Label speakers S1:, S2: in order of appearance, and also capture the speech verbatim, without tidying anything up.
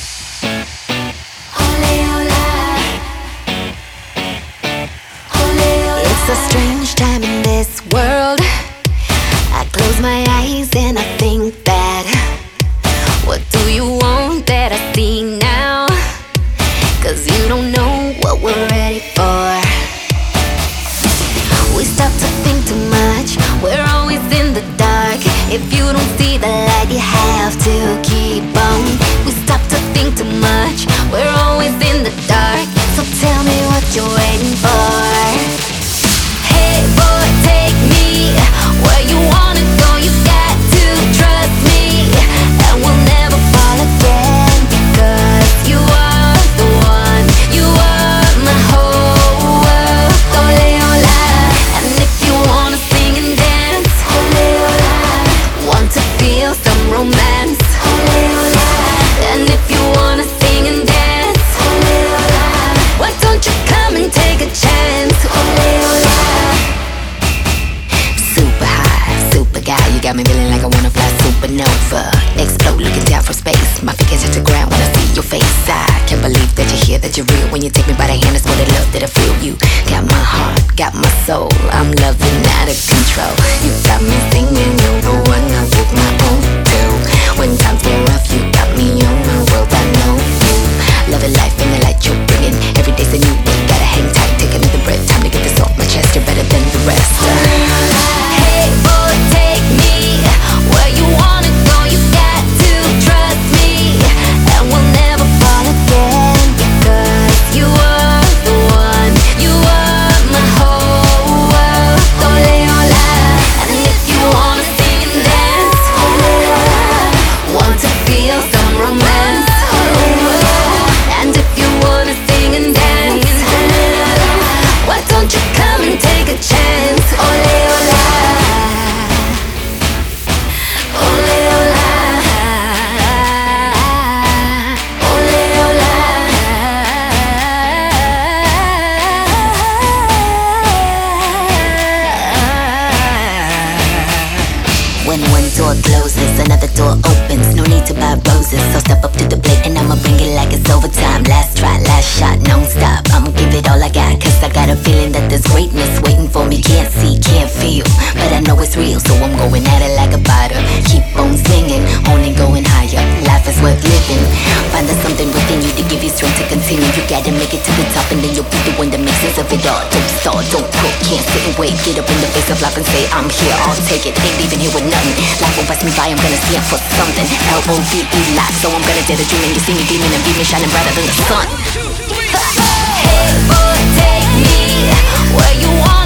S1: It's a strange time in this world. I close my eyes and I think that, what do you want that I see now? Cause you don't know what we're ready for. We stop to think too much, we're always in the dark. If you don't see the light, you have to keep on. We stop to think too much, we're always in the dark. So tell me what you're waiting for. Hey boy, take me where you wanna go. You got to trust me, and we'll never fall again. Because you are the one, you are my whole world. Ole ola. And if you wanna sing and dance, ole ola. Want to feel some romance, ole ola. And if you wanna sing and dance, ole ola. Why don't you come and take a chance, ole ola. Super high, super guy, you got me feeling like I wanna fly supernova. Explode looking down from space, my feet catch the ground when I see your face. I can't believe that you're here, that you're real. When you take me by the hand, it's for the love that I feel. You got my heart, got my soul, I'm loving out of control. You got me singing, you're the one I give my own to. When times get rough, you got me on my world, I know you. Loving life and the light you're bringing, every day's a new day, gotta hang tight, take another breath. Time to get this off my chest, you're better than the rest. Hey boy, take me where you wanna go. You got to trust me, and we'll never fall again. Because you are the one, you are my whole world. Ole ola. And if you wanna sing and dance, ole ola. Want to feel some romance, ole ola. And if you wanna sing and dance, ole ola. Why don't you come and take a chance, ole ola. Ole ola. Ole ola. When one door closes, another door opens. No need to buy roses, so step up to the plate and I'ma bring it like it's overtime. Last try, last shot, non-stop. I'ma give it all I got, cause I got a feeling that there's greatness waiting for me. Can't see, can't feel, but I know it's real, so I'm going at it like a fighter. Keep on singing, only going higher. Life is worth living. Find there's something within you to give you strength to continue. You gotta make it to the top, and then you'll be the one that makes sense of it all. Don't stall, don't quit, can't sit and wait. Get up in the face of life and say, I'm here, I'll take it. Ain't leaving here with nothing. Life will pass me by, I'm gonna stand for something. L O V E life, so I'm gonna dare to dream. And you see me gleaming and beaming, shining brighter than the sun. Hey boy, take me where you want.